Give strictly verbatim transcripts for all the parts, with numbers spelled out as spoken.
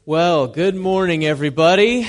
Well, good morning, everybody.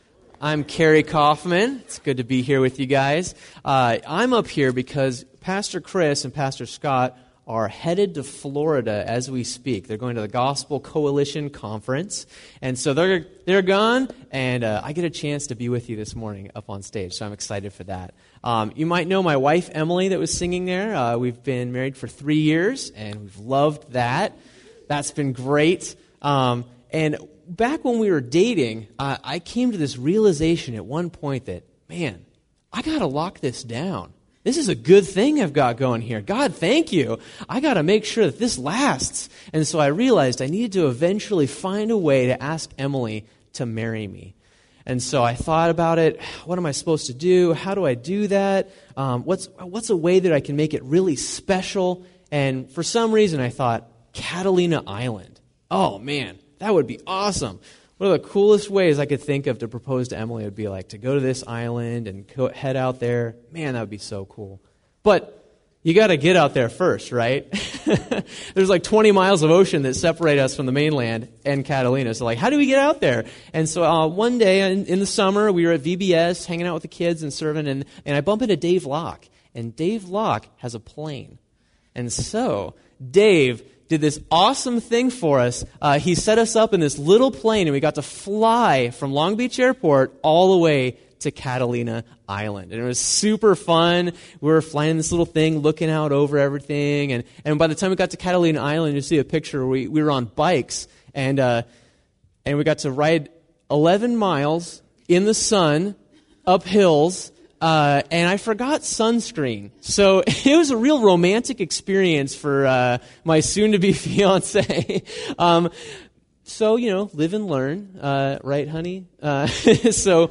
I'm Kerry Kaufman. It's good to be here with you guys. Uh, I'm up here because Pastor Chris and Pastor Scott are headed to Florida as we speak. They're going to the Gospel Coalition Conference, and so they're they're gone, and uh, I get a chance to be with you this morning up on stage, so I'm excited for that. Um, you might know my wife, Emily, that was singing there. Uh, we've been married for three years, and we've loved that. That's been great. Um, and back when we were dating, uh, I came to this realization at one point that, man, I got to lock this down. This is a good thing I've got going here. God, thank you. I got to make sure that this lasts. And so I realized I needed to eventually find a way to ask Emily to marry me. And so I thought about it. What am I supposed to do? How do I do that? Um, what's what's a way that I can make it really special? And for some reason, I thought, Catalina Island. Oh, man, that would be awesome. One of the coolest ways I could think of to propose to Emily would be like to go to this island and go, head out there. Man, that would be so cool. But you got to get out there first, right? There's like twenty miles of ocean that separate us from the mainland and Catalina. So like, how do we get out there? And so uh, one day in, in the summer, we were at V B S hanging out with the kids and serving, and, and I bump into Dave Locke. And Dave Locke has a plane. And so Dave did this awesome thing for us. Uh, he set us up in this little plane, and we got to fly from Long Beach Airport all the way to Catalina Island. And it was super fun. We were flying in this little thing, looking out over everything. And, and by the time we got to Catalina Island, you see a picture where we, we were on bikes, and uh, and we got to ride eleven miles in the sun, up hills, Uh, and I forgot sunscreen. So it was a real romantic experience for uh, my soon-to-be fiance. um, so, you know, live and learn, uh, right, honey? Uh, so,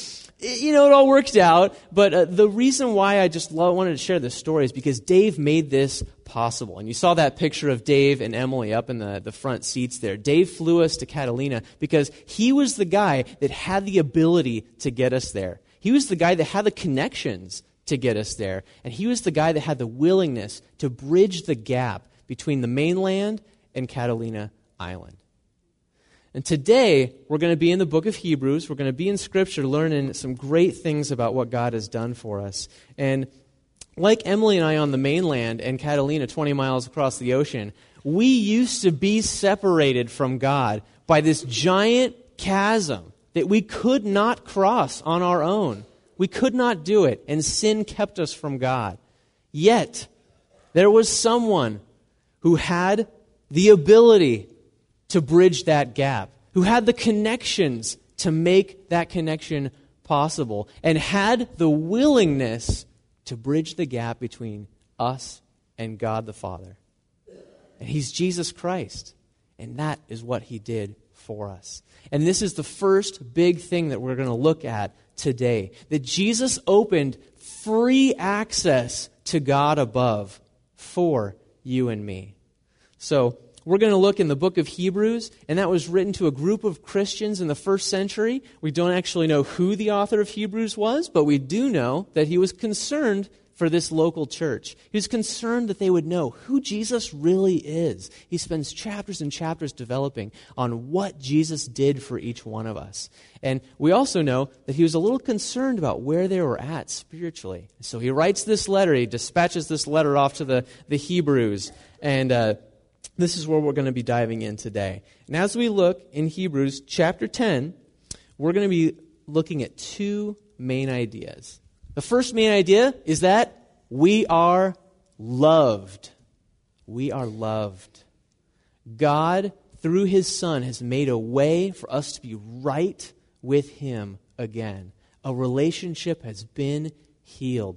you know, it all worked out. But uh, the reason why I just love, wanted to share this story is because Dave made this possible. And you saw that picture of Dave and Emily up in the, the front seats there. Dave flew us to Catalina because he was the guy that had the ability to get us there. He was the guy that had the connections to get us there. And he was the guy that had the willingness to bridge the gap between the mainland and Catalina Island. And today, we're going to be in the book of Hebrews. We're going to be in Scripture learning some great things about what God has done for us. And like Emily and I on the mainland and Catalina twenty miles across the ocean, we used to be separated from God by this giant chasm that we could not cross on our own. We could not do it, and sin kept us from God. Yet, there was someone who had the ability to bridge that gap, who had the connections to make that connection possible, and had the willingness to bridge the gap between us and God the Father. And He's Jesus Christ, and that is what He did for us. And this is the first big thing that we're going to look at today. That Jesus opened free access to God above for you and me. So we're going to look in the book of Hebrews, and that was written to a group of Christians in the first century. We don't actually know who the author of Hebrews was, but we do know that he was concerned for this local church. He was concerned that they would know who Jesus really is. He spends chapters and chapters developing on what Jesus did for each one of us. And we also know that he was a little concerned about where they were at spiritually. So he writes this letter, he dispatches this letter off to the, the Hebrews, and uh, this is where we're going to be diving in today. And as we look in Hebrews chapter ten, we're going to be looking at two main ideas. The first main idea is that we are loved. We are loved. God, through His Son, has made a way for us to be right with Him again. A relationship has been healed.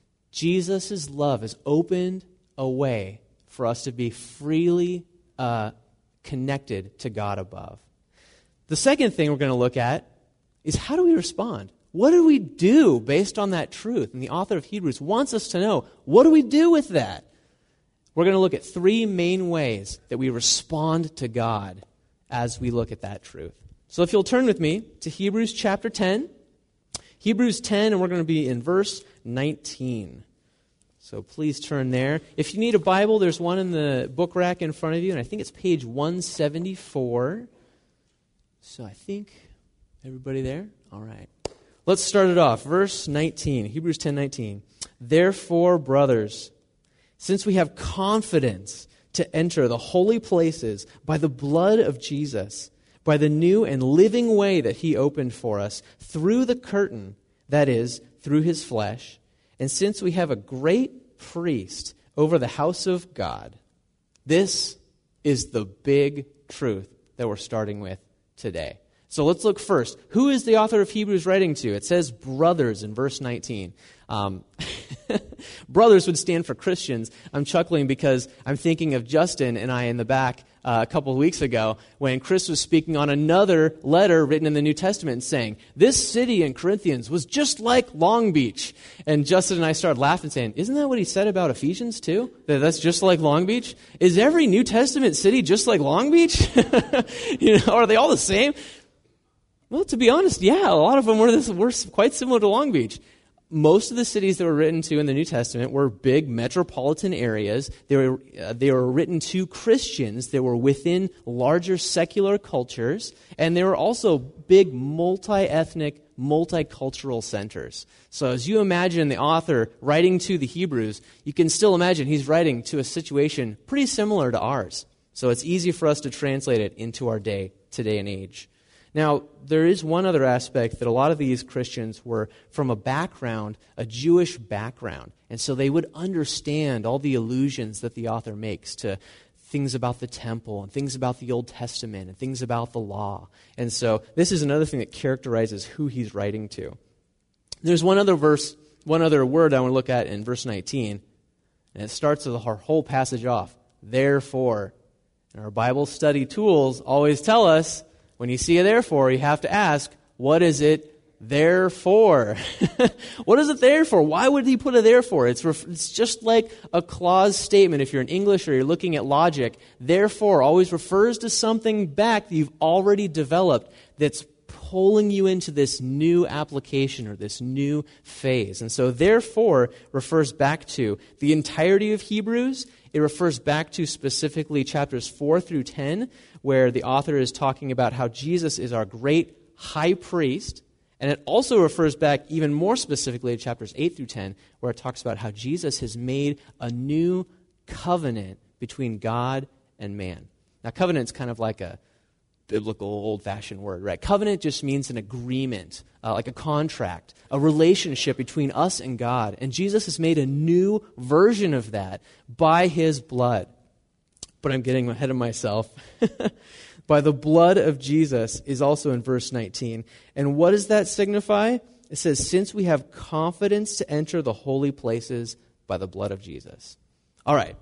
Jesus' love has opened a way for us to be freely uh, connected to God above. The second thing we're going to look at is how do we respond? What do we do based on that truth? And the author of Hebrews wants us to know, what do we do with that? We're going to look at three main ways that we respond to God as we look at that truth. So if you'll turn with me to Hebrews chapter ten. Hebrews ten, and we're going to be in verse nineteen. So please turn there. If you need a Bible, there's one in the book rack in front of you, and I think it's page one seventy-four. So I think everybody there? All right. Let's start it off. Verse nineteen, Hebrews ten nineteen. Therefore, brothers, since we have confidence to enter the holy places by the blood of Jesus, by the new and living way that he opened for us through the curtain, that is, through his flesh, and since we have a great priest over the house of God, this is the big truth that we're starting with today. So let's look first. Who is the author of Hebrews writing to? It says brothers in verse nineteen. Um, brothers would stand for Christians. I'm chuckling because I'm thinking of Justin and I in the back uh, a couple of weeks ago when Chris was speaking on another letter written in the New Testament saying, this city in Corinthians was just like Long Beach. And Justin and I started laughing saying, isn't that what he said about Ephesians too? That that's just like Long Beach? Is every New Testament city just like Long Beach? You know, are they all the same? Well, to be honest, yeah, a lot of them were, this, were quite similar to Long Beach. Most of the cities that were written to in the New Testament were big metropolitan areas. They were, uh, they were written to Christians. They were within larger secular cultures. And they were also big multi-ethnic, multicultural centers. So as you imagine the author writing to the Hebrews, you can still imagine he's writing to a situation pretty similar to ours. So it's easy for us to translate it into our day, today and age. Now, there is one other aspect that a lot of these Christians were from a background, a Jewish background. And so they would understand all the allusions that the author makes to things about the temple and things about the Old Testament and things about the law. And so this is another thing that characterizes who he's writing to. There's one other verse, one other word I want to look at in verse nineteen. And it starts with our whole passage off. Therefore. And our Bible study tools always tell us, when you see a therefore, you have to ask, what is it there for? What is it there for? Why would he put a therefore? It's, ref- it's just like a clause statement. If you're in English or you're looking at logic, therefore always refers to something back that you've already developed that's pulling you into this new application or this new phase. And so therefore refers back to the entirety of Hebrews. It refers back to specifically chapters four through ten, where the author is talking about how Jesus is our great high priest. And it also refers back even more specifically to chapters eight through ten, where it talks about how Jesus has made a new covenant between God and man. Now, covenant is kind of like a biblical old-fashioned word, right? Covenant just means an agreement, uh, like a contract, a relationship between us and God. And Jesus has made a new version of that by his blood. But I'm getting ahead of myself. By the blood of Jesus is also in verse nineteen. And what does that signify? It says, since we have confidence to enter the holy places by the blood of Jesus. All right.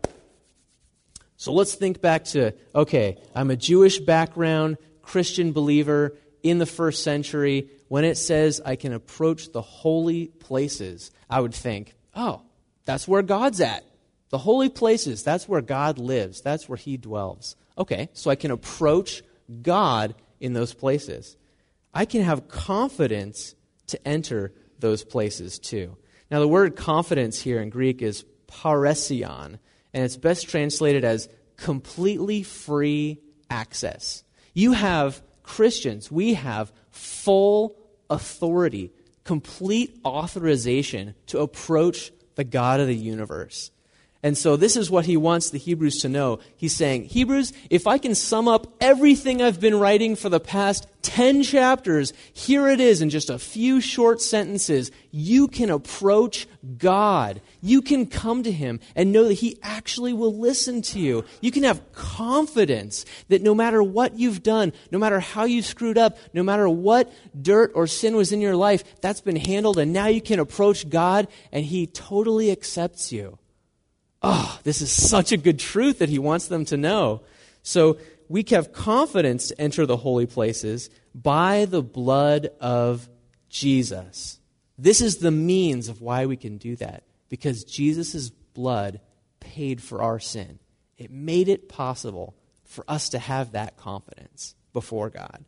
So let's think back to, okay, I'm a Jewish background, Christian believer in the first century. When it says I can approach the holy places, I would think, oh, that's where God's at. The holy places, that's where God lives. That's where he dwells. Okay, so I can approach God in those places. I can have confidence to enter those places too. Now, the word confidence here in Greek is parrhesion, and it's best translated as completely free access. You have Christians, we have full authority, complete authorization to approach the God of the universe. And so this is what he wants the Hebrews to know. He's saying, Hebrews, if I can sum up everything I've been writing for the past ten chapters, here it is in just a few short sentences. You can approach God. You can come to him and know that he actually will listen to you. You can have confidence that no matter what you've done, no matter how you screwed up, no matter what dirt or sin was in your life, that's been handled, and now you can approach God and he totally accepts you. Oh, this is such a good truth that he wants them to know. So we have confidence to enter the holy places by the blood of Jesus. This is the means of why we can do that, because Jesus' blood paid for our sin. It made it possible for us to have that confidence before God.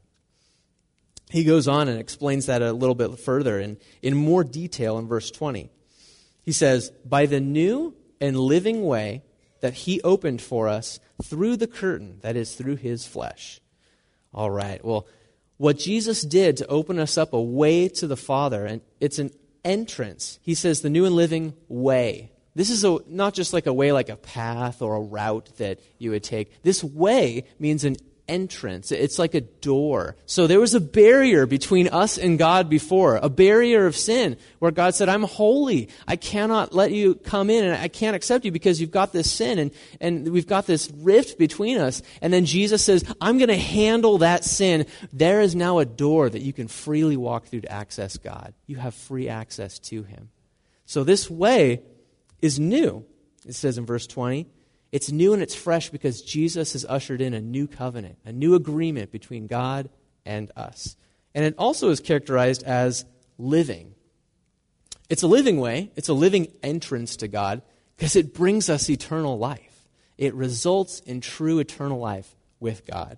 He goes on and explains that a little bit further in, in more detail in verse twenty. He says, by the new and living way that he opened for us through the curtain, that is, through his flesh. All right, well, what Jesus did to open us up a way to the Father, and it's an entrance. He says the new and living way. This is a, not just like a way like a path or a route that you would take. This way means an entrance. It's like a door. So there was a barrier between us and God before, a barrier of sin, where God said, I'm holy. I cannot let you come in, and I can't accept you because you've got this sin, and, and we've got this rift between us. And then Jesus says, I'm going to handle that sin. There is now a door that you can freely walk through to access God. You have free access to him. So this way is new. It says in verse twenty, it's new and it's fresh because Jesus has ushered in a new covenant, a new agreement between God and us. And it also is characterized as living. It's a living way. It's a living entrance to God because it brings us eternal life. It results in true eternal life with God.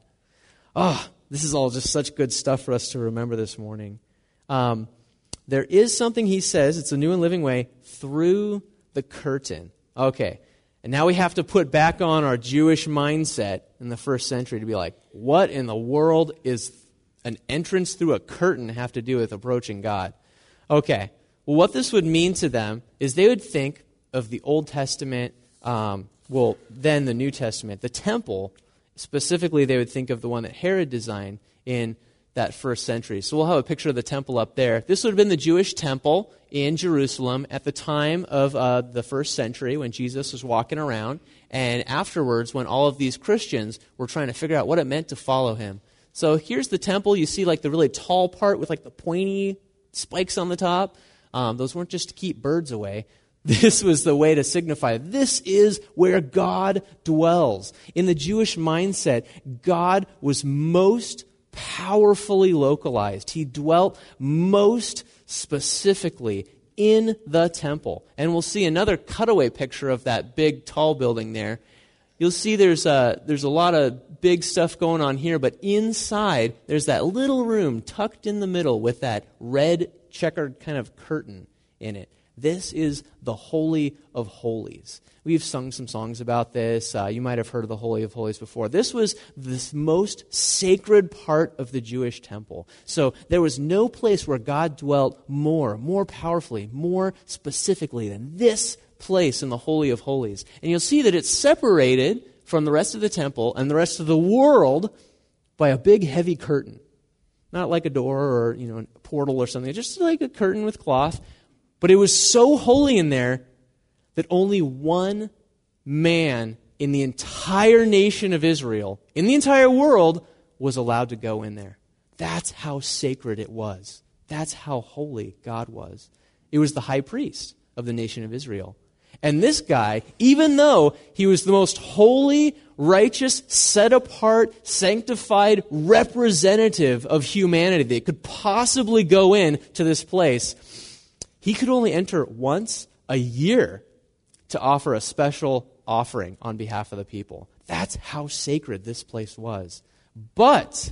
Oh, this is all just such good stuff for us to remember this morning. Um, there is something he says, it's a new and living way, through the curtain. Okay. And now we have to put back on our Jewish mindset in the first century to be like, what in the world is an entrance through a curtain have to do with approaching God? Okay, well, what this would mean to them is they would think of the Old Testament, um, well, then the New Testament. The temple, specifically, they would think of the one that Herod designed in that first century. So we'll have a picture of the temple up there. This would have been the Jewish temple in Jerusalem at the time of uh, the first century when Jesus was walking around, and afterwards when all of these Christians were trying to figure out what it meant to follow him. So here's the temple. You see like the really tall part with like the pointy spikes on the top. Um, those weren't just to keep birds away. This was the way to signify this is where God dwells. In the Jewish mindset, God was most powerfully localized. He dwelt most specifically in the temple. And we'll see another cutaway picture of that big, tall building there. You'll see there's a, there's a lot of big stuff going on here, but inside there's that little room tucked in the middle with that red checkered kind of curtain in it. This is the Holy of Holies. We've sung some songs about this. Uh, you might have heard of the Holy of Holies before. This was the most sacred part of the Jewish temple. So there was no place where God dwelt more, more powerfully, more specifically than this place in the Holy of Holies. And you'll see that it's separated from the rest of the temple and the rest of the world by a big, heavy curtain. Not like a door or, you know, a portal or something. Just like a curtain with cloth. But it was so holy in there that only one man in the entire nation of Israel, in the entire world, was allowed to go in there. That's how sacred it was. That's how holy God was. It was the high priest of the nation of Israel. And this guy, even though he was the most holy, righteous, set-apart, sanctified representative of humanity that could possibly go in to this place, he could only enter once a year to offer a special offering on behalf of the people. That's how sacred this place was. But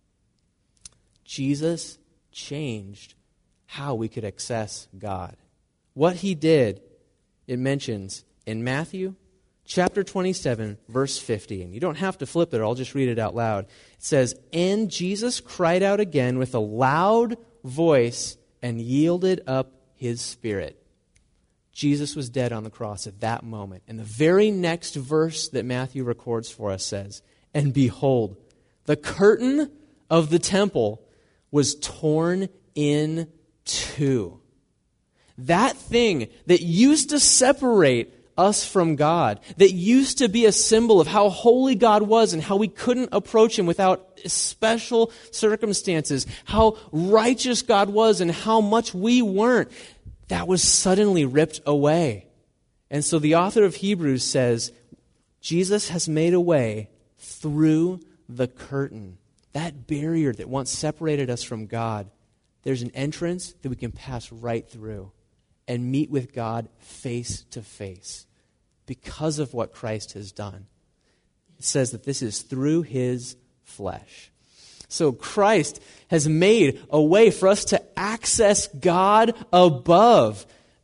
Jesus changed how we could access God. What he did, it mentions in Matthew chapter twenty-seven, verse fifty. And you don't have to flip it, I'll just read it out loud. It says, "And Jesus cried out again with a loud voice and yielded up his spirit." Jesus was dead on the cross at that moment. And the very next verse that Matthew records for us says, "And behold, the curtain of the temple was torn in two." That thing that used to separate us from God, that used to be a symbol of how holy God was and how we couldn't approach him without special circumstances, how righteous God was and how much we weren't, that was suddenly ripped away. And so the author of Hebrews says, Jesus has made a way through the curtain. That barrier that once separated us from God, there's an entrance that we can pass right through and meet with God face to face because of what Christ has done. It says that this is through his flesh. So Christ has made a way for us to access God above.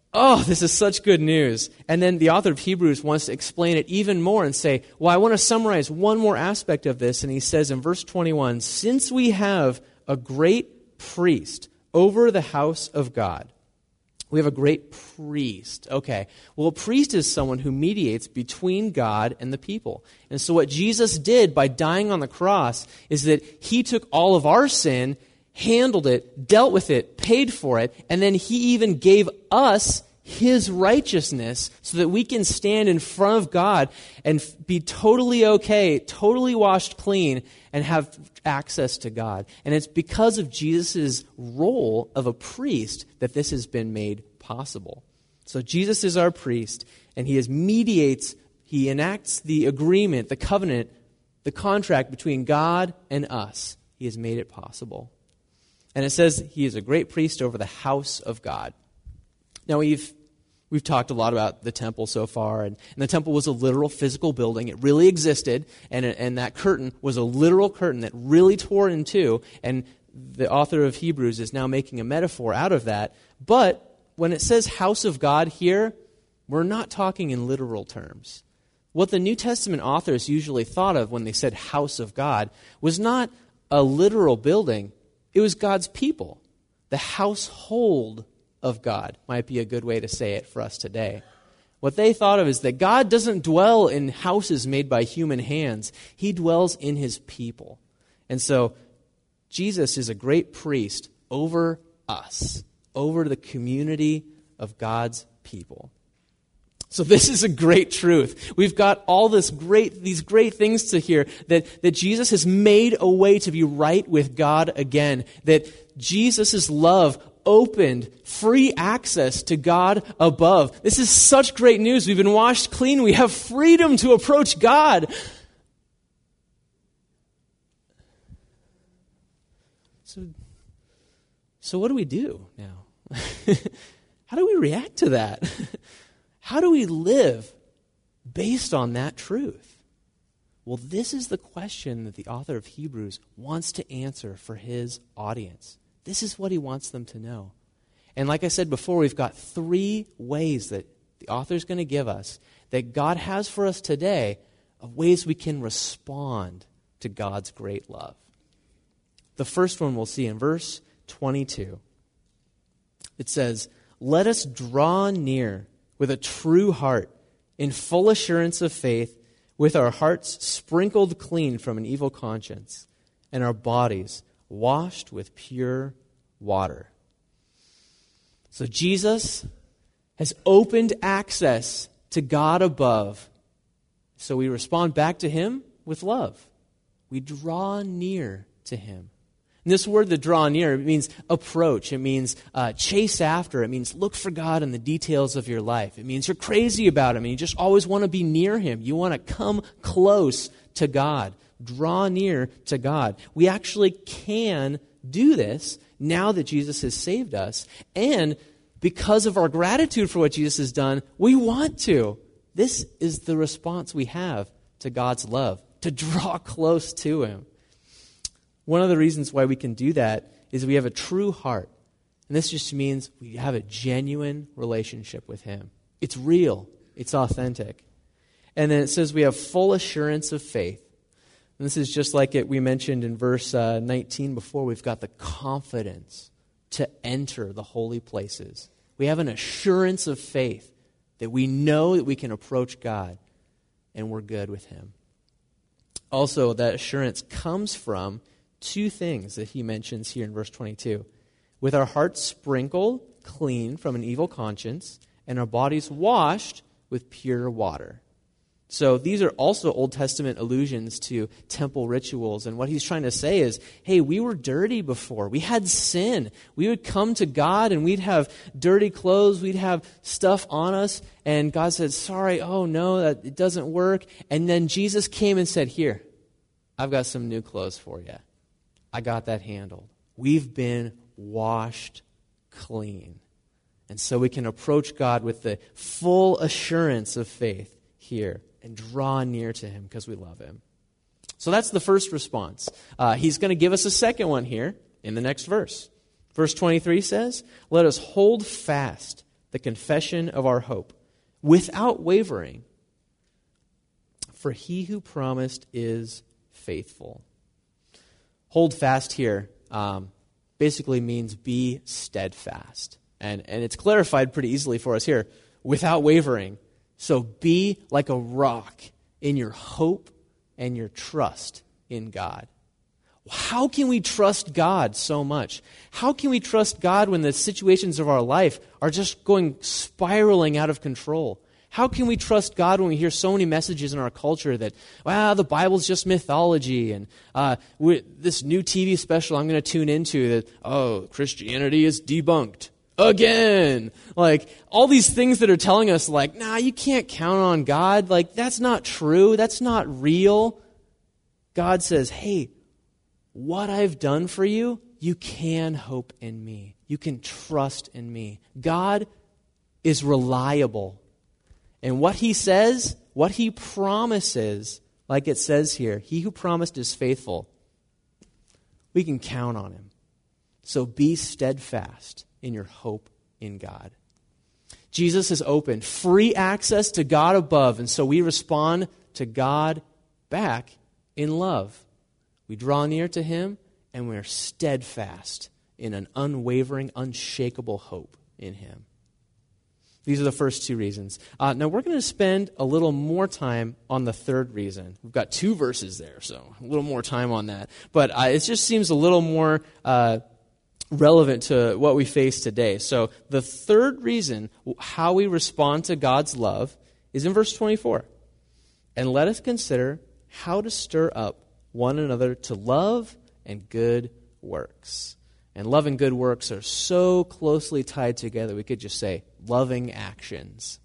oh, this is such good news. And then the author of Hebrews wants to explain it even more and say, well, I want to summarize one more aspect of this. And he says in verse twenty-one, since we have a great priest over the house of God. We have a great priest. Okay. Well, a priest is someone who mediates between God and the people. And so what Jesus did by dying on the cross is that he took all of our sin, handled it, dealt with it, paid for it, and then he even gave us his righteousness so that we can stand in front of God and be totally okay, totally washed clean, and have access to God. And it's because of Jesus' role of a priest that this has been made possible. So Jesus is our priest, and he is mediates, he enacts the agreement, the covenant, the contract between God and us. He has made it possible. And it says he is a great priest over the house of God. Now we've We've talked a lot about the temple so far, and, and the temple was a literal physical building. It really existed, and, and that curtain was a literal curtain that really tore in two, and the author of Hebrews is now making a metaphor out of that. But when it says house of God here, we're not talking in literal terms. What the New Testament authors usually thought of when they said house of God was not a literal building. It was God's people, the household of God might be a good way to say it for us today. What they thought of is that God doesn't dwell in houses made by human hands. He dwells in his people. And so Jesus is a great priest over us, over the community of God's people. So this is a great truth. We've got all this great, these great things to hear, that, that Jesus has made a way to be right with God again, that Jesus' love opened free access to God above. This is such great news. We've been washed clean. We have freedom to approach God. So, so what do we do now? How do we react to that? How do we live based on that truth? Well, this is the question that the author of Hebrews wants to answer for his audience. This is what he wants them to know. And like I said before, we've got three ways that the author is going to give us that God has for us today of ways we can respond to God's great love. The first one we'll see in verse twenty-two. It says, "Let us draw near with a true heart, in full assurance of faith, with our hearts sprinkled clean from an evil conscience, and our bodies washed with pure water." So Jesus has opened access to God above. So we respond back to him with love. We draw near to him. And this word, the draw near, it means approach. It means uh, chase after. It means look for God in the details of your life. It means you're crazy about him and you just always want to be near him. You want to come close to God. Draw near to God. We actually can do this now that Jesus has saved us. And because of our gratitude for what Jesus has done, we want to. This is the response we have to God's love, to draw close to him. One of the reasons why we can do that is we have a true heart. And this just means we have a genuine relationship with him. It's real. It's authentic. And then it says we have full assurance of faith. And this is just like it we mentioned in verse uh, nineteen before. We've got the confidence to enter the holy places. We have an assurance of faith that we know that we can approach God and we're good with him. Also, that assurance comes from two things that he mentions here in verse twenty-two. With our hearts sprinkled clean from an evil conscience and our bodies washed with pure water. So these are also Old Testament allusions to temple rituals. And what he's trying to say is, hey, we were dirty before. We had sin. We would come to God and we'd have dirty clothes. We'd have stuff on us. And God said, sorry, oh no, that it doesn't work. And then Jesus came and said, here, I've got some new clothes for you. I got that handled. We've been washed clean. And so we can approach God with the full assurance of faith here and draw near to him because we love him. So that's the first response. Uh, he's going to give us a second one here in the next verse. Verse twenty-three says, "Let us hold fast the confession of our hope, without wavering. For he who promised is faithful. Hold fast here um, basically means be steadfast. And, and it's clarified pretty easily for us here, without wavering. So be like a rock in your hope and your trust in God. How can we trust God so much? How can we trust God when the situations of our life are just going spiraling out of control? How can we trust God when we hear so many messages in our culture that, well, the Bible's just mythology, and uh, we, this new T V special I'm going to tune into that, oh, Christianity is debunked again. Like, all these things that are telling us, like, nah, you can't count on God. Like, that's not true. That's not real. God says, hey, what I've done for you, you can hope in me. You can trust in me. God is reliable. And what he says, what he promises, like it says here, he who promised is faithful. We can count on him. So be steadfast in your hope in God. Jesus has opened free access to God above, and so we respond to God back in love. We draw near to him, and we are steadfast in an unwavering, unshakable hope in him. These are the first two reasons. Uh, now, we're going to spend a little more time on the third reason. We've got two verses there, so a little more time on that. But uh, it just seems a little more uh, relevant to what we face today. So the third reason, how we respond to God's love, is in verse twenty-four. And let us consider how to stir up one another to love and good works. And love and good works are so closely tied together, we could just say loving actions.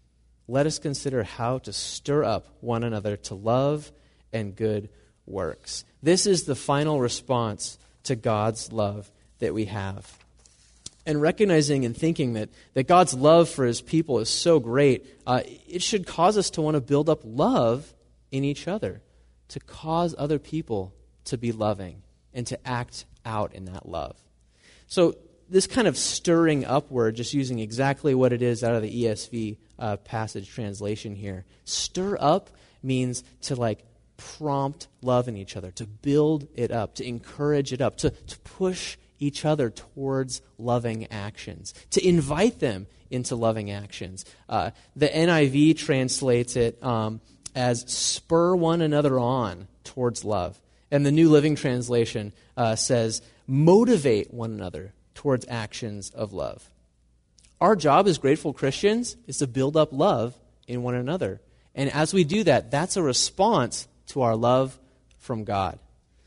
Let us consider how to stir up one another to love and good works. This is the final response to God's love that we have. And recognizing and thinking that, that God's love for his people is so great, uh, it should cause us to want to build up love in each other, to cause other people to be loving and to act out in that love. So this kind of stirring up word, just using exactly what it is out of the E S V uh, passage translation here, stir up means to like prompt love in each other, to build it up, to encourage it up, to, to push each other towards loving actions, to invite them into loving actions. Uh, the N I V translates it um, as spur one another on towards love. And the New Living Translation uh, says, motivate one another towards actions of love. Our job as grateful Christians is to build up love in one another. And as we do that, that's a response to our love from God.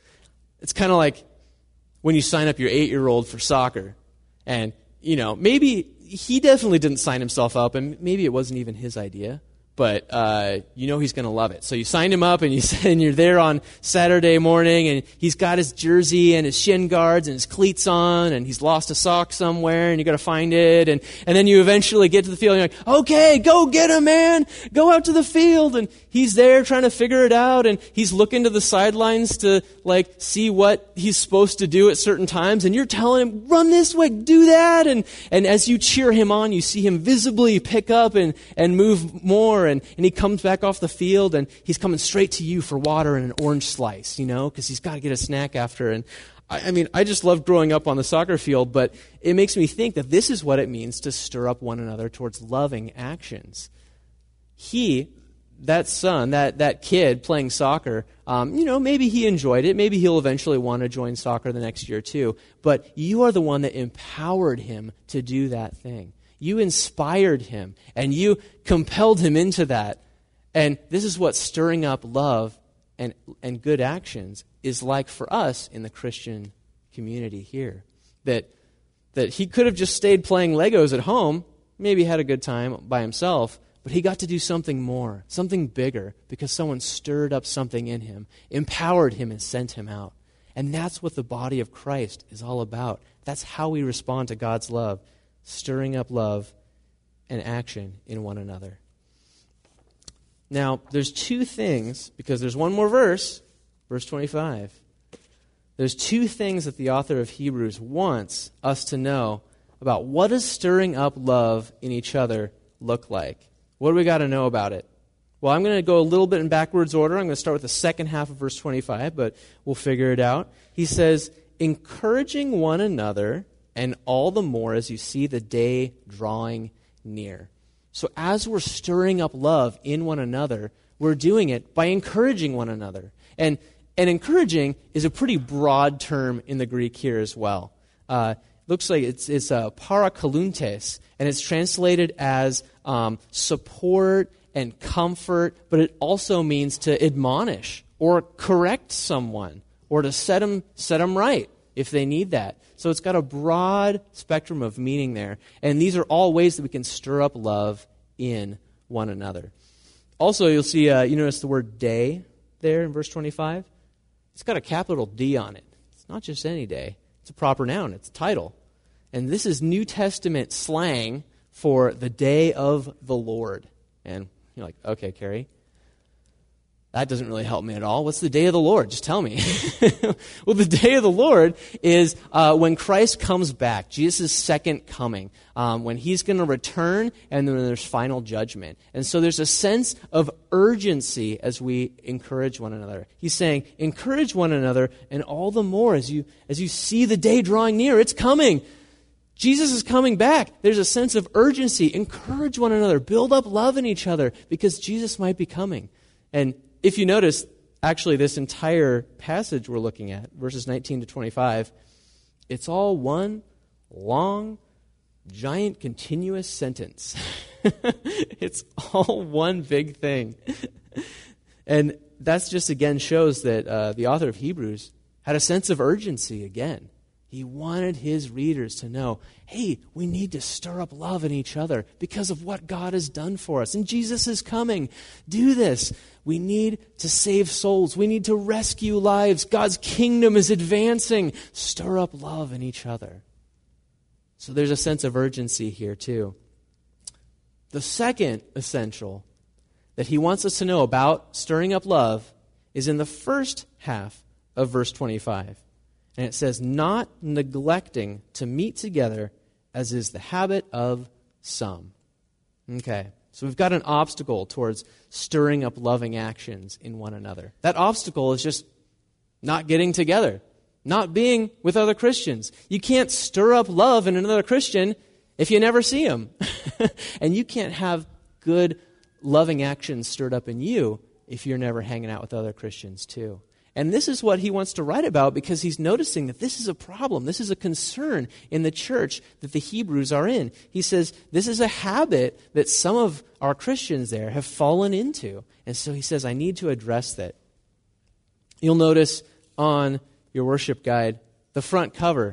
It's kind of like when you sign up your eight-year-old for soccer. And, you know, maybe he definitely didn't sign himself up, and maybe it wasn't even his idea. But uh, you know he's going to love it. So you signed him up, and, you, and you're there on Saturday morning, and he's got his jersey and his shin guards and his cleats on, and he's lost a sock somewhere, and you got to find it. And, and then you eventually get to the field, and you're like, okay, go get him, man. Go out to the field. And he's there trying to figure it out, and he's looking to the sidelines to like see what he's supposed to do at certain times, and you're telling him, run this way, do that. And, and as you cheer him on, you see him visibly pick up and, and move more. And, and he comes back off the field, and he's coming straight to you for water and an orange slice, you know, because he's got to get a snack after. And I, I mean, I just love growing up on the soccer field, but it makes me think that this is what it means to stir up one another towards loving actions. He, that son, that, that kid playing soccer, um, you know, maybe he enjoyed it. Maybe he'll eventually want to join soccer the next year too. But you are the one that empowered him to do that thing. You inspired him, and you compelled him into that. And this is what stirring up love and, and good actions is like for us in the Christian community here. That, that he could have just stayed playing Legos at home, maybe had a good time by himself, but he got to do something more, something bigger, because someone stirred up something in him, empowered him, and sent him out. And that's what the body of Christ is all about. That's how we respond to God's love. Stirring up love and action in one another. Now, there's two things, because there's one more verse, verse twenty-five. There's two things that the author of Hebrews wants us to know about what does stirring up love in each other look like? What do we got to know about it? Well, I'm going to go a little bit in backwards order. I'm going to start with the second half of verse twenty-five, but we'll figure it out. He says, encouraging one another, and all the more as you see the day drawing near. So as we're stirring up love in one another, we're doing it by encouraging one another. And and encouraging is a pretty broad term in the Greek here as well. Uh, looks like it's it's uh, parakaluntes, and it's translated as um, support and comfort, but it also means to admonish or correct someone or to set them set them right if they need that. So it's got a broad spectrum of meaning there, and these are all ways that we can stir up love in one another. Also, you'll see uh, you notice the word day there in verse twenty-five. It's got a capital D on it. It's not just any day. It's a proper noun. It's a title. And this is New Testament slang for the day of the Lord. And you're like, okay, Carrie, that doesn't really help me at all. What's the day of the Lord? Just tell me. Well, the day of the Lord is uh, when Christ comes back, Jesus' second coming, um, when he's going to return, and then there's final judgment. And so there's a sense of urgency as we encourage one another. He's saying, encourage one another, and all the more as you as you see the day drawing near. It's coming. Jesus is coming back. There's a sense of urgency. Encourage one another. Build up love in each other because Jesus might be coming. And if you notice, actually, this entire passage we're looking at, verses nineteen to twenty-five, it's all one long, giant, continuous sentence. It's all one big thing. And that's just, again, shows that uh, the author of Hebrews had a sense of urgency again. He wanted his readers to know, hey, we need to stir up love in each other because of what God has done for us. And Jesus is coming. Do this. We need to save souls. We need to rescue lives. God's kingdom is advancing. Stir up love in each other. So there's a sense of urgency here too. The second essential that he wants us to know about stirring up love is in the first half of verse twenty-five. And it says, not neglecting to meet together as is the habit of some. Okay, so we've got an obstacle towards stirring up loving actions in one another. That obstacle is just not getting together, not being with other Christians. You can't stir up love in another Christian if you never see him. And you can't have good loving actions stirred up in you if you're never hanging out with other Christians too. And this is what he wants to write about because he's noticing that this is a problem. This is a concern in the church that the Hebrews are in. He says this is a habit that some of our Christians there have fallen into. And so he says, I need to address that. You'll notice on your worship guide, the front cover,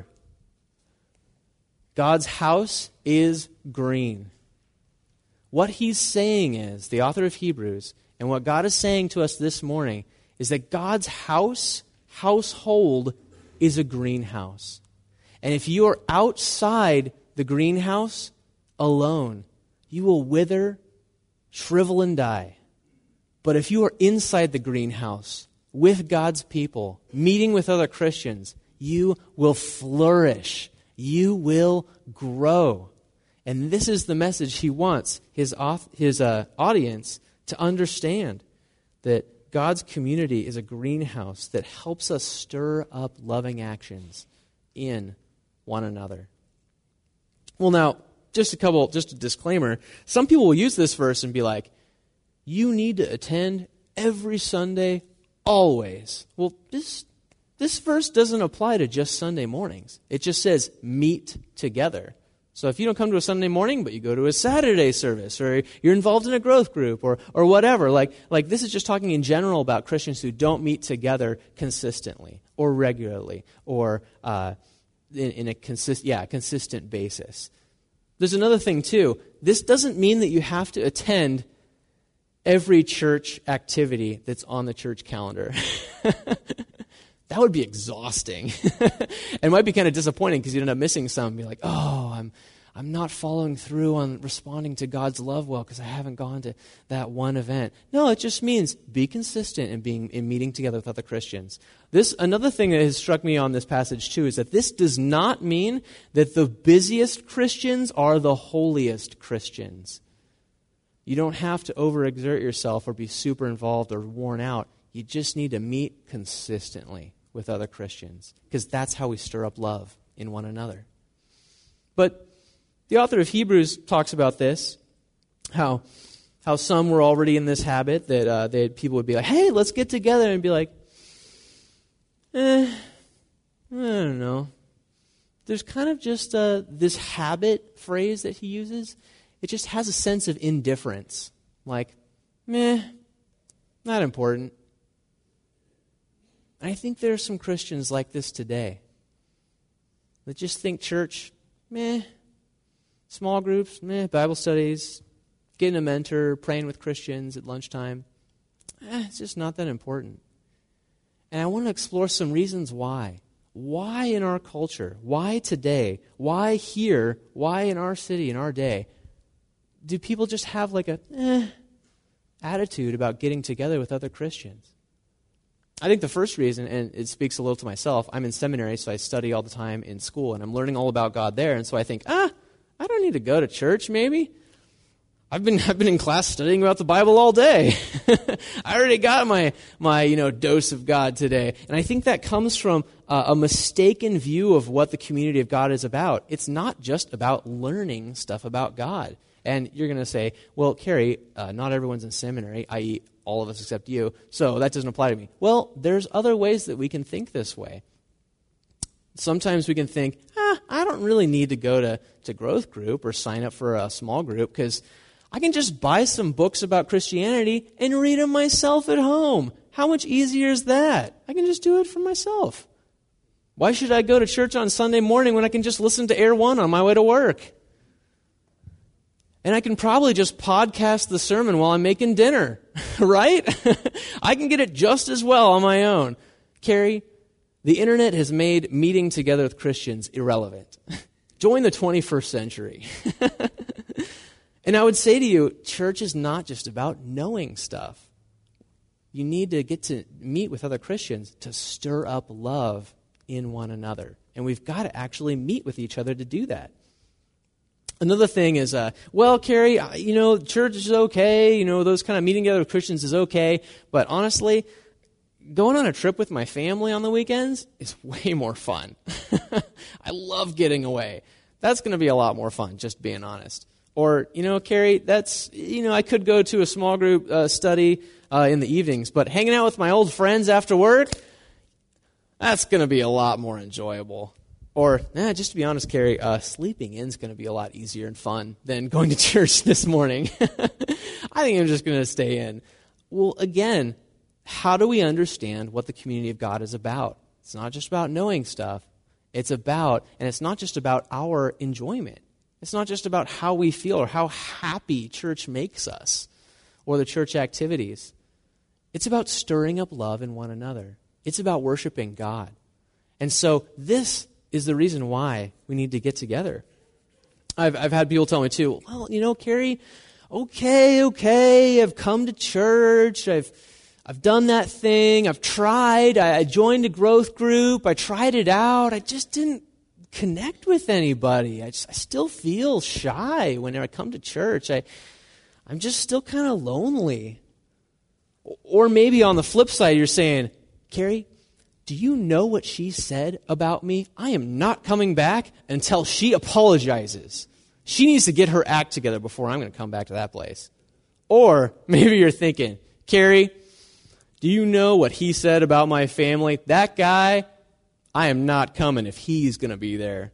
God's house is green. What he's saying is, the author of Hebrews, and what God is saying to us this morning is that God's house, household, is a greenhouse. And if you are outside the greenhouse alone, you will wither, shrivel, and die. But if you are inside the greenhouse with God's people, meeting with other Christians, you will flourish. You will grow. And this is the message he wants his, his uh, audience to understand, that God's community is a greenhouse that helps us stir up loving actions in one another. Well, now, just a couple, just a disclaimer. Some people will use this verse and be like, you need to attend every Sunday, always. Well, this, this verse doesn't apply to just Sunday mornings. It just says meet together. So if you don't come to a Sunday morning, but you go to a Saturday service, or you're involved in a growth group, or or whatever, like like this is just talking in general about Christians who don't meet together consistently or regularly or uh, in, in a consist yeah consistent basis. There's another thing too. This doesn't mean that you have to attend every church activity that's on the church calendar. That would be exhausting. It might be kind of disappointing because you'd end up missing some and be like, oh, I'm I'm not following through on responding to God's love well because I haven't gone to that one event. No, it just means be consistent in being in meeting together with other Christians. This another thing that has struck me on this passage too is that this does not mean that the busiest Christians are the holiest Christians. You don't have to overexert yourself or be super involved or worn out. You just need to meet consistently with other Christians because that's how we stir up love in one another. But the author of Hebrews talks about this, how how some were already in this habit that uh, they, people would be like, hey, let's get together, and be like, eh, I don't know. There's kind of just uh, this habit phrase that he uses. It just has a sense of indifference, like, meh, not important. And I think there are some Christians like this today that just think church, meh. Small groups, meh, Bible studies, getting a mentor, praying with Christians at lunchtime. Eh, it's just not that important. And I want to explore some reasons why. Why in our culture? Why today? Why here? Why in our city, in our day? Do people just have like a eh attitude about getting together with other Christians? I think the first reason, and it speaks a little to myself, I'm in seminary, so I study all the time in school, and I'm learning all about God there, and so I think, ah, I don't need to go to church, maybe. I've been I've been in class studying about the Bible all day. I already got my my you know dose of God today, and I think that comes from uh, a mistaken view of what the community of God is about. It's not just about learning stuff about God. And you're going to say, well, Carrie, uh, not everyone's in seminary, that is, all of us except you, so that doesn't apply to me. Well, there's other ways that we can think this way. Sometimes we can think, ah, I don't really need to go to, to growth group or sign up for a small group because I can just buy some books about Christianity and read them myself at home. How much easier is that? I can just do it for myself. Why should I go to church on Sunday morning when I can just listen to Air One on my way to work? And I can probably just podcast the sermon while I'm making dinner, right? I can get it just as well on my own. Carrie, the internet has made meeting together with Christians irrelevant. Join the twenty-first century. And I would say to you, church is not just about knowing stuff. You need to get to meet with other Christians to stir up love in one another. And we've got to actually meet with each other to do that. Another thing is, uh, well, Carrie, you know, church is okay. You know, those kind of meeting together with Christians is okay. But honestly, going on a trip with my family on the weekends is way more fun. I love getting away. That's going to be a lot more fun, just being honest. Or, you know, Carrie, that's, you know, I could go to a small group uh, study uh, in the evenings, but hanging out with my old friends after work, that's going to be a lot more enjoyable. Or, eh, just to be honest, Carrie, uh, sleeping in is going to be a lot easier and fun than going to church this morning. I think I'm just going to stay in. Well, again, how do we understand what the community of God is about? It's not just about knowing stuff. It's about, and it's not just about our enjoyment. It's not just about how we feel or how happy church makes us or the church activities. It's about stirring up love in one another. It's about worshiping God. And so this is the reason why we need to get together. I've I've had people tell me too, well, you know, Carrie, okay, okay, I've come to church, I've I've done that thing, I've tried, I, I joined a growth group, I tried it out, I just didn't connect with anybody. I, just, I still feel shy when I come to church. I, I'm just still kind of lonely. Or maybe on the flip side, you're saying, Carrie, do you know what she said about me? I am not coming back until she apologizes. She needs to get her act together before I'm going to come back to that place. Or maybe you're thinking, Carrie, do you know what he said about my family? That guy, I am not coming if he's going to be there.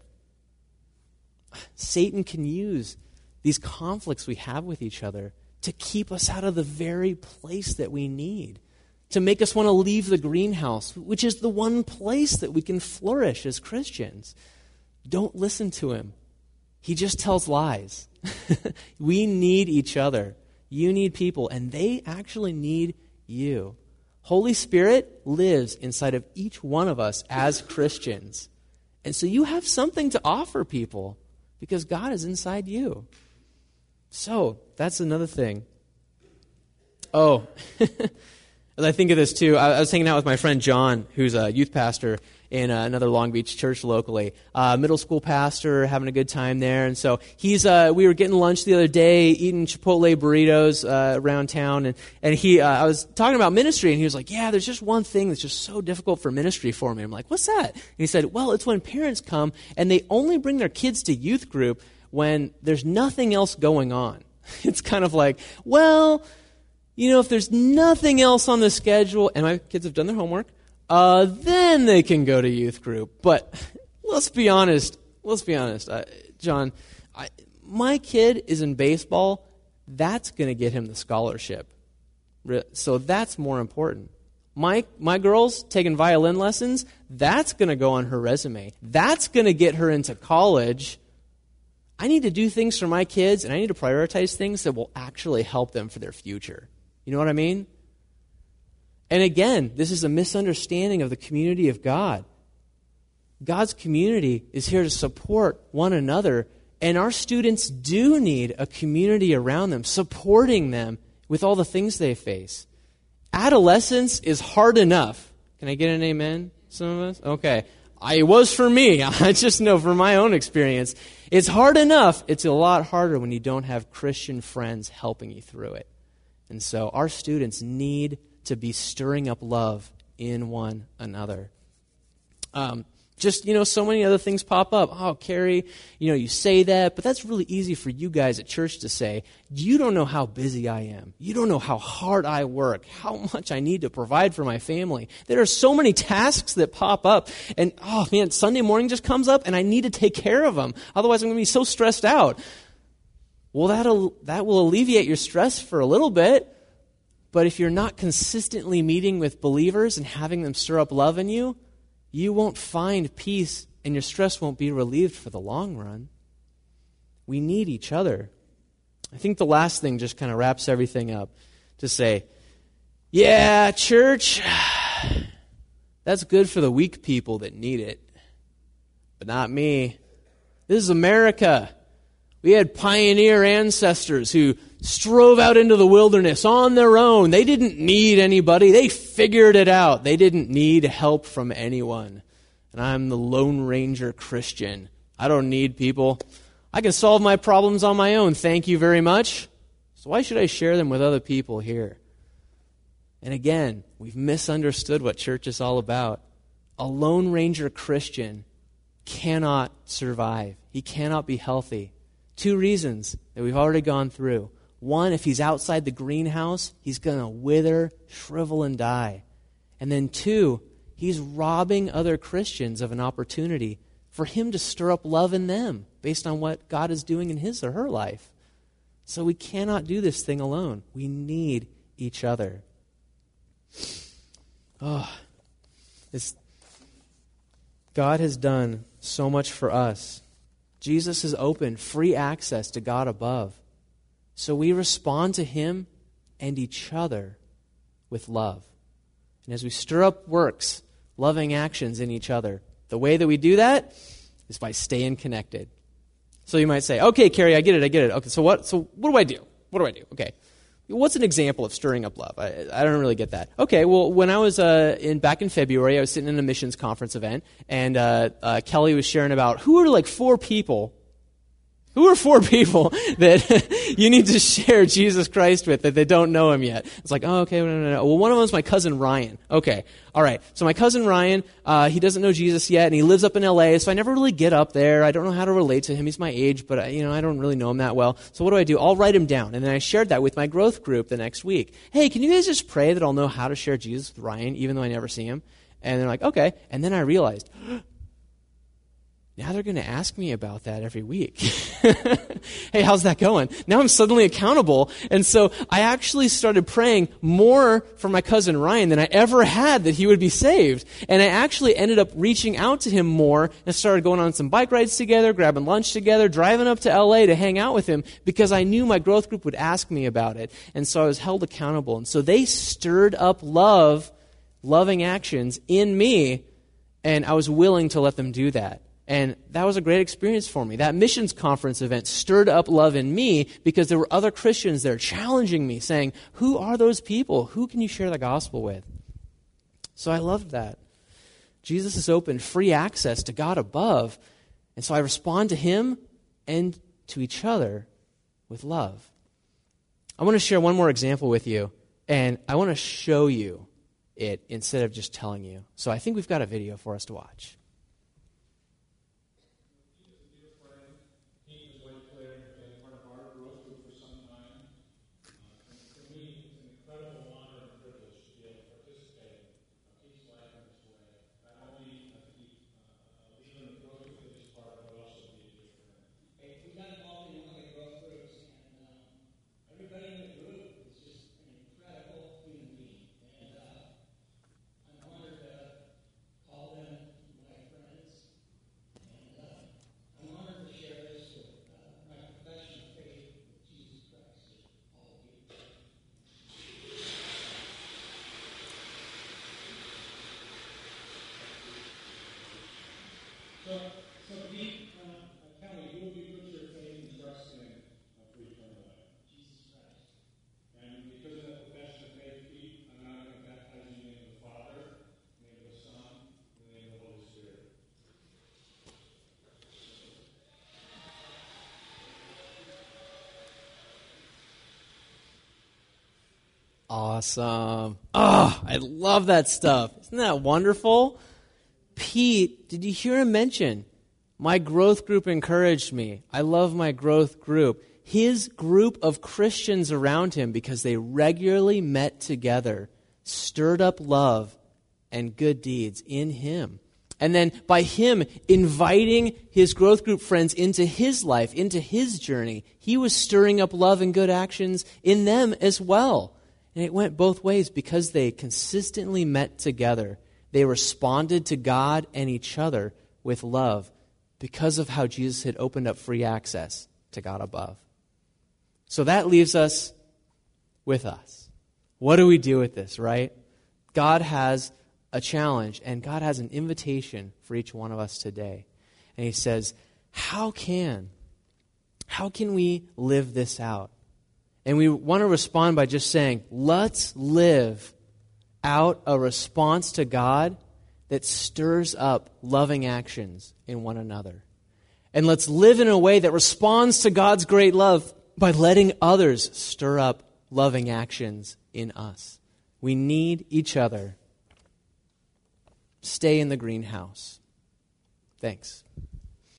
Satan can use these conflicts we have with each other to keep us out of the very place that we need, to make us want to leave the greenhouse, which is the one place that we can flourish as Christians. Don't listen to him. He just tells lies. We need each other. You need people, and they actually need you. Holy Spirit lives inside of each one of us as Christians. And so you have something to offer people because God is inside you. So, that's another thing. Oh, as I think of this too, I was hanging out with my friend John, who's a youth pastor in uh, another Long Beach church locally, uh, middle school pastor, having a good time there. And so he's, uh, we were getting lunch the other day, eating Chipotle burritos uh, around town, and and he, uh, I was talking about ministry, and he was like, "Yeah, there's just one thing that's just so difficult for ministry for me." I'm like, "What's that?" And he said, "Well, it's when parents come and they only bring their kids to youth group when there's nothing else going on." It's kind of like, well, you know, if there's nothing else on the schedule, and my kids have done their homework, uh, then they can go to youth group. But let's be honest. Let's be honest, uh, John. I, my kid is in baseball. That's going to get him the scholarship. So that's more important. My my girl's taking violin lessons. That's going to go on her resume. That's going to get her into college. I need to do things for my kids, and I need to prioritize things that will actually help them for their future. You know what I mean? And again, this is a misunderstanding of the community of God. God's community is here to support one another, and our students do need a community around them, supporting them with all the things they face. Adolescence is hard enough. Can I get an amen, some of us? Okay. I, it was for me. I just know from my own experience. It's hard enough. It's a lot harder when you don't have Christian friends helping you through it. And so our students need to be stirring up love in one another. Um, just, you know, so many other things pop up. Oh, Carrie, you know, you say that, but that's really easy for you guys at church to say. You don't know how busy I am. You don't know how hard I work, how much I need to provide for my family. There are so many tasks that pop up, and, oh, man, Sunday morning just comes up, and I need to take care of them. Otherwise, I'm going to be so stressed out. Well, that'll, that will alleviate your stress for a little bit, but if you're not consistently meeting with believers and having them stir up love in you, you won't find peace, and your stress won't be relieved for the long run. We need each other. I think the last thing just kind of wraps everything up to say, yeah, church, that's good for the weak people that need it, but not me. This is America. We had pioneer ancestors who strove out into the wilderness on their own. They didn't need anybody. They figured it out. They didn't need help from anyone. And I'm the Lone Ranger Christian. I don't need people. I can solve my problems on my own. Thank you very much. So why should I share them with other people here? And again, we've misunderstood what church is all about. A Lone Ranger Christian cannot survive. He cannot be healthy. Two reasons that we've already gone through. One, if he's outside the greenhouse, he's going to wither, shrivel, and die. And then two, he's robbing other Christians of an opportunity for him to stir up love in them based on what God is doing in his or her life. So we cannot do this thing alone. We need each other. Oh, this, God has done so much for us. Jesus has opened free access to God above. So we respond to him and each other with love. And as we stir up works, loving actions in each other, the way that we do that is by staying connected. So you might say, okay, Carrie, I get it, I get it. Okay, so what So what do I do? What do I do? Okay. What's an example of stirring up love? I, I don't really get that. Okay, well, when I was uh, in back in February, I was sitting in a missions conference event, and uh, uh, Kelly was sharing about who are like four people, who are four people that you need to share Jesus Christ with that they don't know him yet. It's like, oh, okay, no, no, no. Well, one of them is my cousin Ryan. Okay, all right. So my cousin Ryan, uh, he doesn't know Jesus yet, and he lives up in L A, so I never really get up there. I don't know how to relate to him. He's my age, but I, you know, I don't really know him that well. So what do I do? I'll write him down, and then I shared that with my growth group the next week. Hey, can you guys just pray that I'll know how to share Jesus with Ryan, even though I never see him? And they're like, okay. And then I realized, now they're going to ask me about that every week. Hey, how's that going? Now I'm suddenly accountable. And so I actually started praying more for my cousin Ryan than I ever had that he would be saved. And I actually ended up reaching out to him more and started going on some bike rides together, grabbing lunch together, driving up to L A to hang out with him because I knew my growth group would ask me about it. And so I was held accountable. And so they stirred up love, loving actions in me, and I was willing to let them do that. And that was a great experience for me. That missions conference event stirred up love in me because there were other Christians there challenging me, saying, who are those people? Who can you share the gospel with? So I loved that. Jesus has opened free access to God above, and so I respond to him and to each other with love. I want to share one more example with you, and I want to show you it instead of just telling you. So I think we've got a video for us to watch. So, so Pete, uh, tell me, who have you put your faith and trust in uh, for eternal life? Jesus Christ. And because of that profession of faith, Pete, I'm now going to baptize you in the name of the Father, in the name of the Son, in the name of the Holy Spirit. Awesome. Oh, I love that stuff. Isn't that wonderful? Pete, did you hear him mention, my growth group encouraged me. I love my growth group. His group of Christians around him, because they regularly met together, stirred up love and good deeds in him. And then by him inviting his growth group friends into his life, into his journey, he was stirring up love and good actions in them as well. And it went both ways because they consistently met together. They responded to God and each other with love because of how Jesus had opened up free access to God above. So that leaves us with us. What do we do with this, right? God has a challenge and God has an invitation for each one of us today. And he says, how can, how can we live this out? And we want to respond by just saying, let's live out a response to God that stirs up loving actions in one another. And let's live in a way that responds to God's great love by letting others stir up loving actions in us. We need each other. Stay in the greenhouse. Thanks.